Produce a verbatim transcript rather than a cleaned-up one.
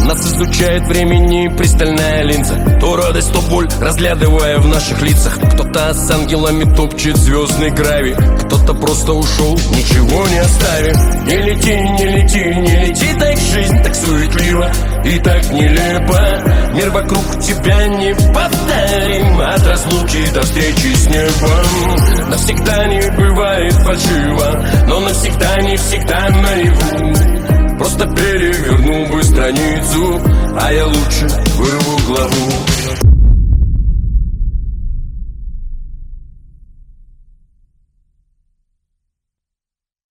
Нас изучает времени пристальная линза. То радость, то боль, разглядывая в наших лицах. Кто-то с ангелами топчет звездный гравий, кто-то просто ушел, ничего не оставив. Не лети, не лети, не лети, так жизнь так суетливо и так нелепо. Мир вокруг тебя не повторим, от разлуки до встречи с небом. Навсегда не бывает фальшиво, но навсегда не всегда наяву. Просто перевернул бы страницу, а я лучше вырву главу.